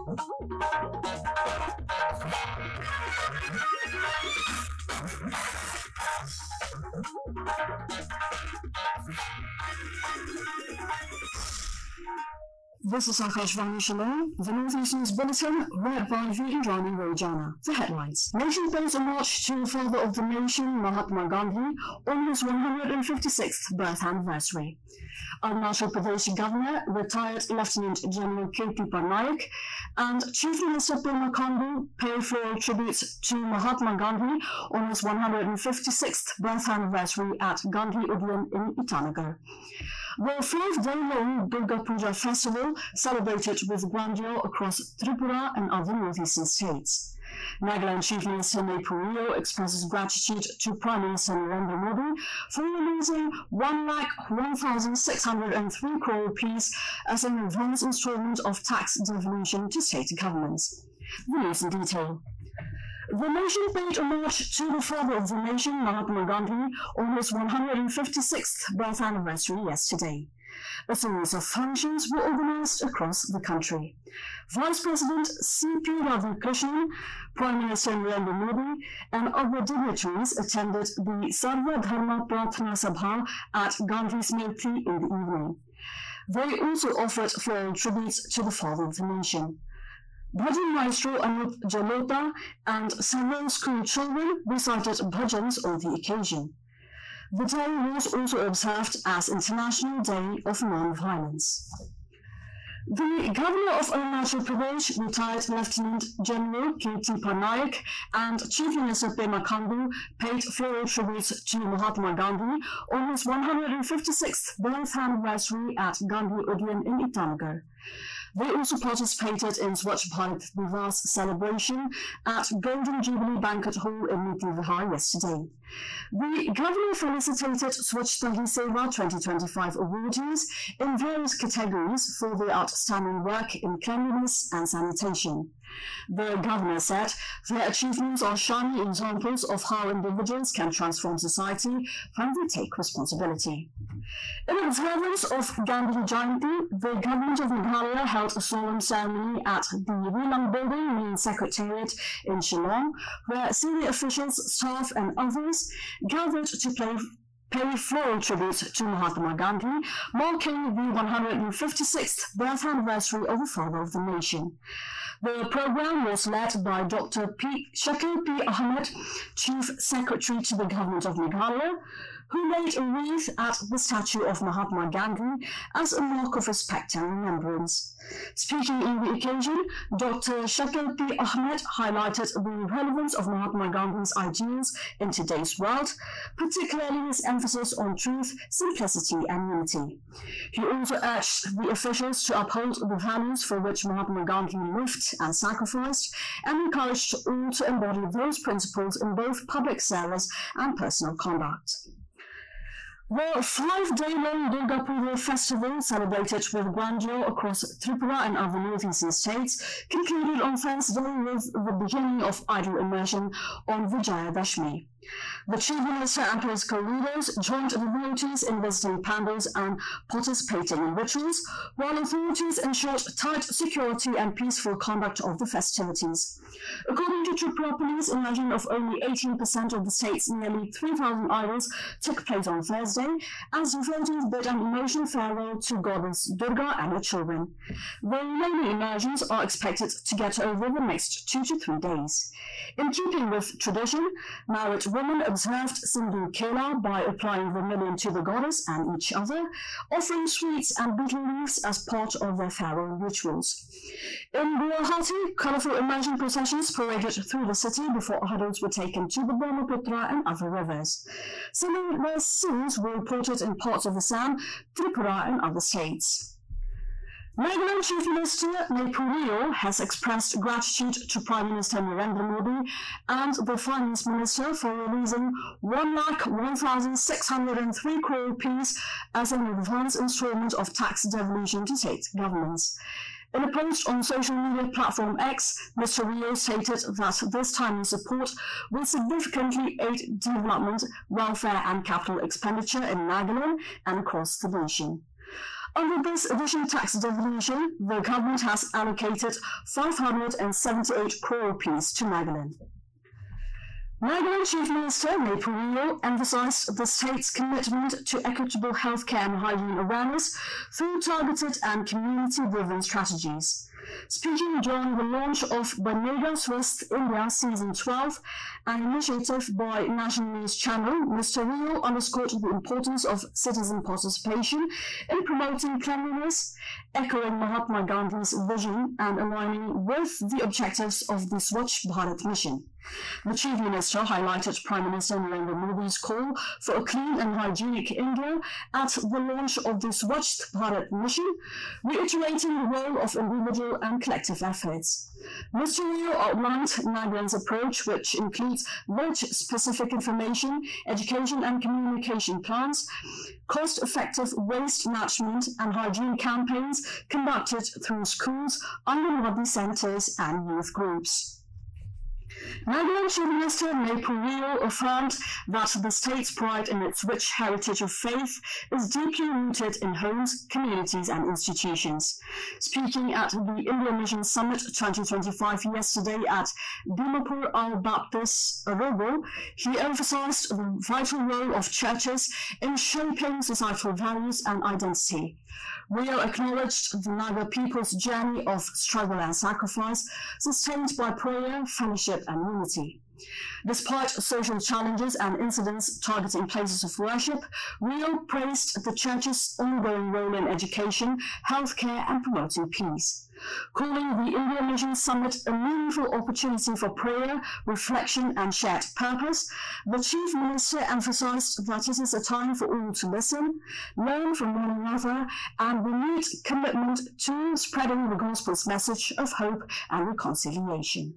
This is Akashvani Shalom, the Northeast News Bulletin, read by V. Indrani Rojana. The headlines. Nation pays a march to the father of the nation, Mahatma Gandhi, on his 156th birth anniversary. Arunachal Pradesh Governor, retired Lieutenant General K.P. Patnaik, and Chief Minister Pema Khandu pay floral tributes to Mahatma Gandhi on his 156th birth anniversary at Gandhi Udyan in Itanagar. The 5-day-long Durga Puja festival celebrated with grandeur across Tripura and other northeastern states. Nagaland Chief Minister Naipur Rio expresses gratitude to Prime Minister Narendra Modi for releasing 1,01,603 crore rupees as an advance installment of tax devolution to state governments. The news in detail. The nation paid a march to the father of the nation, Mahatma Gandhi, on his 156th birth anniversary yesterday. A series of functions were organized across the country. Vice President C.P. Radhakrishnan, Prime Minister Narendra Modi, and other dignitaries attended the Sarva Dharma Prarthana Sabha at Gandhi's Murti in the evening. They also offered floral tributes to the father of the nation. Bhajan maestro Anup Jalota and several school children recited bhajans on the occasion. The day was also observed as International Day of Non-Violence. The Governor of Arunachal Pradesh, retired Lieutenant General K.P. Patnaik, and Chief Minister Pema Khandu paid floral tributes to Mahatma Gandhi on his 156th birth anniversary at Gandhi Udyan in Itanagar. They also participated in Swachh Bharat Divas celebration at Golden Jubilee Banquet Hall in Niti Vihar yesterday. The Governor felicitated Swachhta Hi Seva 2025 awardees in various categories for their outstanding work in cleanliness and sanitation. The Governor said their achievements are shining examples of how individuals can transform society when they take responsibility. In observance of Gandhi Jayanti, the Government of Meghalaya held a solemn ceremony at the Rilang Building main secretariat in Shillong, where senior officials, staff and others gathered to pay floral tribute to Mahatma Gandhi, marking the 156th birth anniversary of the father of the nation. The program was led by Dr. Shakil P. Ahmed, Chief Secretary to the Government of Meghalaya, who laid a wreath at the statue of Mahatma Gandhi as a mark of respect and remembrance. Speaking on the occasion, Dr. Shakil P. Ahmed highlighted the relevance of Mahatma Gandhi's ideals in today's world, particularly his emphasis on truth, simplicity and unity. He also urged the officials to uphold the values for which Mahatma Gandhi lived and sacrificed, and encouraged all to embody those principles in both public service and personal conduct. The 5-day-long Durga Puja festival, celebrated with grandeur across Tripura and other northeastern states, concluded on Thursday with the beginning of idol immersion on Vijayadashmi. The Chief Minister and political leaders joined the devotees in visiting pandals and participating in rituals, while authorities ensured tight security and peaceful conduct of the festivities. According to Tripura Police, immersion of only 18% of the state's nearly 3,000 idols took place on Thursday, as devotees bid an emotional farewell to goddess Durga and her children. The remaining immersions are expected to get over the next 2 to 3 days. In keeping with tradition, married women observed Sindhu Kela by applying vermilion to the goddess and each other, offering sweets and betel leaves as part of their farewell rituals. In Guwahati, colourful immersion processions paraded through the city before idols were taken to the Brahmaputra and other rivers. Similar scenes were reported in parts of Assam, Tripura and other states. Nagaland Chief Minister Naipur Rio has expressed gratitude to Prime Minister Narendra Modi and the Finance Minister for releasing 1,01,603 crore rupees as an advance installment of tax devolution to state governments. In a post on social media platform X, Mr. Rio stated that this timely support will significantly aid development, welfare and capital expenditure in Nagaland and across the nation. Under this additional tax devolution, the government has allocated 578 crore rupees to Nagaland. Nagaland Chief Minister Maipul Rio emphasized the state's commitment to equitable healthcare and hygiene awareness through targeted and community-driven strategies. Speaking during the launch of Banega Swasth India Season 12, an initiative by National News Channel, Mr. Rio underscored the importance of citizen participation in promoting cleanliness, echoing Mahatma Gandhi's vision and aligning with the objectives of the Swachh Bharat mission. The Chief Minister highlighted Prime Minister Narendra Modi's call for a clean and hygienic India at the launch of the Swachh Bharat mission, reiterating the role of individual and collective efforts. Mr. Rio outlined Nagaland's approach, which includes village-specific information, education and communication plans, cost-effective waste management and hygiene campaigns conducted through schools, Anganwadi centres and youth groups. Nagaland Chief Minister Maipul Rio affirmed that the state's pride in its rich heritage of faith is deeply rooted in homes, communities and institutions. Speaking at the India Mission Summit 2025 yesterday at Dimapur Al-Baptist Robo, he emphasized the vital role of churches in shaping societal values and identity. Rio acknowledged the Naga people's journey of struggle and sacrifice, sustained by prayer, fellowship and unity. Despite social challenges and incidents targeting places of worship, Rio praised the Church's ongoing role in education, healthcare and promoting peace. Calling the India Mission Summit a meaningful opportunity for prayer, reflection and shared purpose, the Chief Minister emphasized that it is a time for all to listen, learn from one another and renewed commitment to spreading the Gospel's message of hope and reconciliation.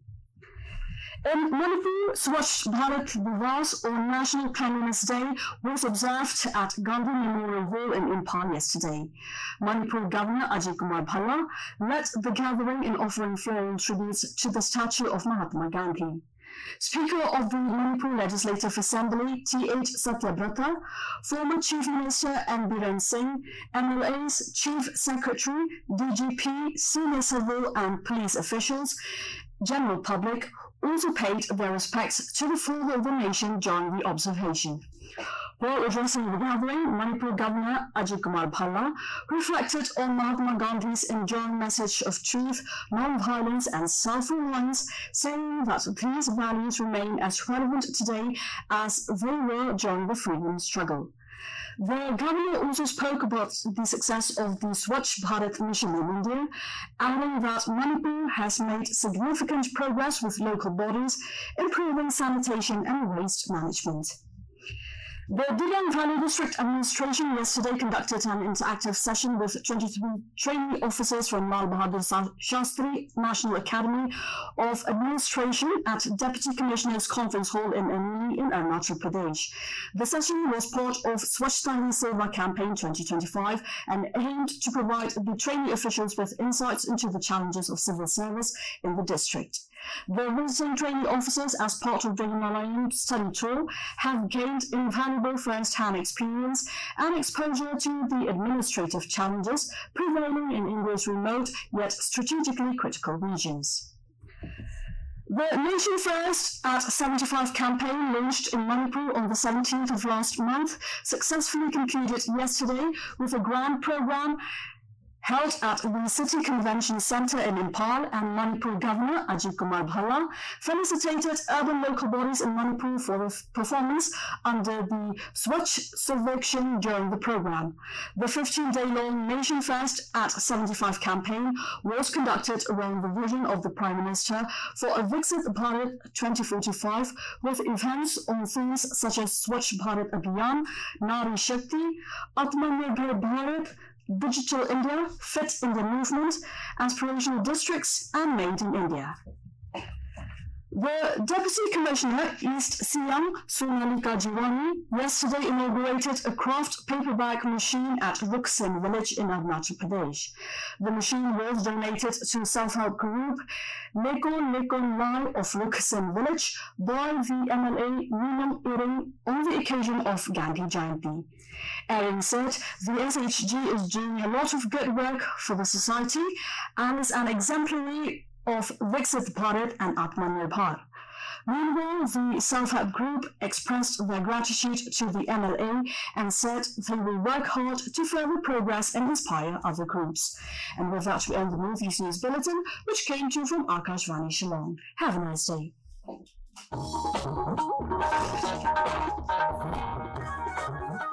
In Manipur, Swachh Bharat Divas, or National Cleanliness Day, was observed at Gandhi Memorial Hall in Imphal yesterday. Manipur Governor Ajay Kumar Bhalla led the gathering in offering floral tributes to the statue of Mahatma Gandhi. Speaker of the Manipur Legislative Assembly, T.H. Satyabrata, former Chief Minister N. Biren Singh, MLAs, Chief Secretary, DGP, senior civil and police officials, general public, also paid their respects to the flag of the nation during the observation. While addressing the gathering, Manipur Governor Ajay Kumar Bhalla reflected on Mahatma Gandhi's enduring message of truth, non-violence and self-reliance, saying that these values remain as relevant today as they were during the freedom struggle. The governor also spoke about the success of the Swachh Bharat mission in India, adding that Manipur has made significant progress with local bodies, improving sanitation and waste management. The Digang Valley District Administration yesterday conducted an interactive session with 23 trainee officers from Lal Bahadur Shastri National Academy of Administration at Deputy Commissioner's Conference Hall in Amini in Arunachal Pradesh. The session was part of Swachhta Hi Seva Campaign 2025 and aimed to provide the trainee officials with insights into the challenges of civil service in the district. The visiting training officers, as part of the Himalayan study tour, have gained invaluable first-hand experience and exposure to the administrative challenges prevailing in India's remote yet strategically critical regions. The Nation First at 75 campaign, launched in Manipur on the 17th of last month, successfully concluded yesterday with a grand program held at the City Convention Centre in Imphal, and Manipur Governor Ajay Kumar Bhalla felicitated urban local bodies in Manipur for the performance under the Swachh Sarvekshan during the programme. The 15-day-long Nation First at 75 campaign was conducted around the vision of the Prime Minister for a Viksit Bharat 2045, with events on themes such as Swachh Bharat Abhiyan, Nari Shakti, Atmanirbhar Bharat, Digital India, Fit India Movement, Aspirational Districts, and Made in India. The Deputy Commissioner, East Siam, Sonalika Jiwani, yesterday inaugurated a craft paperback machine at Ruksin village in Arunachal Pradesh. The machine was donated to self-help group Lekon Lai of Ruksin village by the MLA Neelam Iring on the occasion of Gandhi Jayanti. Iring said the SHG is doing a lot of good work for the society and is an exemplary of Viksit Bharat and Atmanirbhar. Meanwhile, the self-help group expressed their gratitude to the MLA and said they will work hard to further progress and inspire other groups. And with that, we end the Northeast News Bulletin, which came to you from Akashvani Shillong. Have a nice day.